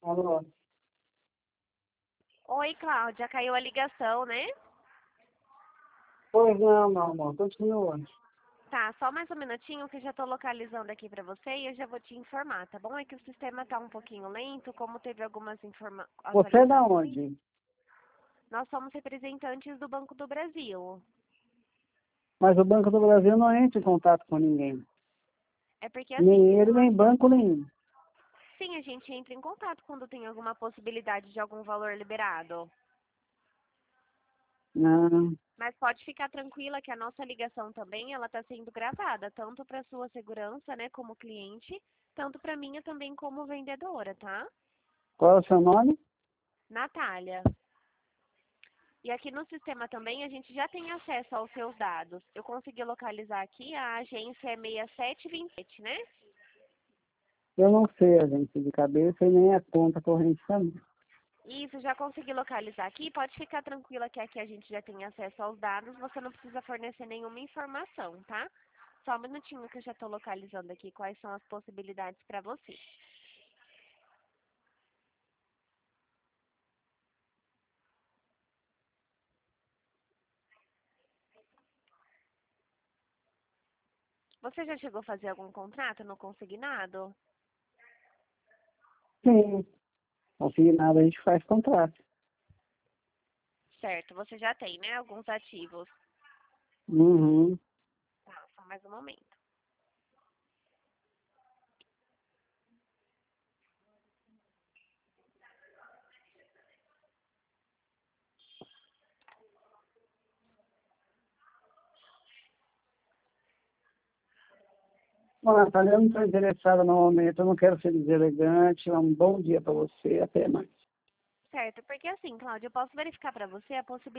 Alô? Oi, Cláudia, caiu a ligação, né? Pois não, meu amor, continua. Tá, só mais um minutinho que eu já tô localizando aqui pra você e eu já vou te informar, tá bom? É que o sistema tá um pouquinho lento, como teve algumas Você é da atualizações. onde? Nós somos representantes do Banco do Brasil. Mas o Banco do Brasil não entra em contato com ninguém. É porque assim, Nem teve ele, uma... nem banco nenhum. Sim, a gente entra em contato quando tem alguma possibilidade de algum valor liberado. Não. Mas pode ficar tranquila que a nossa ligação também, ela está sendo gravada, tanto para sua segurança, né, como cliente, tanto para minha também como vendedora, tá? Qual é o seu nome? Natália. E aqui no sistema também a gente já tem acesso aos seus dados. Eu consegui localizar aqui, a agência é 6727, né? Eu não sei, gente, de cabeça e nem a conta corrente também. Isso, já consegui localizar aqui. Pode ficar tranquila que aqui a gente já tem acesso aos dados. Você não precisa fornecer nenhuma informação, tá? Só um minutinho que eu já estou localizando aqui quais são as possibilidades para você. Você já chegou a fazer algum contrato no consignado? Sim, consignado a gente faz contrato. Certo, você já tem, né? Alguns ativos. Uhum. Tá, só mais um momento. Bom, Natália, eu não estou interessada no momento, eu não quero ser deselegante. Um bom dia para você, até mais. Certo, porque assim, Cláudia, eu posso verificar para você a possibilidade